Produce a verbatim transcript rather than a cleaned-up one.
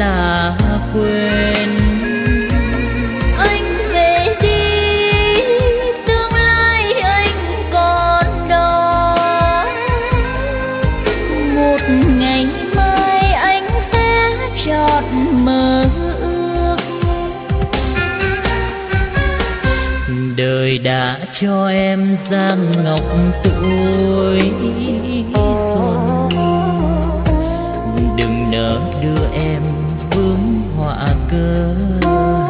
là quên. Anh về đi, tương lai anh còn đó. Một ngày mai anh sẽ chọn mơ ước. Đời đã cho em giang ngọc tuổi xuân, đừng nỡ đưa em vướng họa cớ.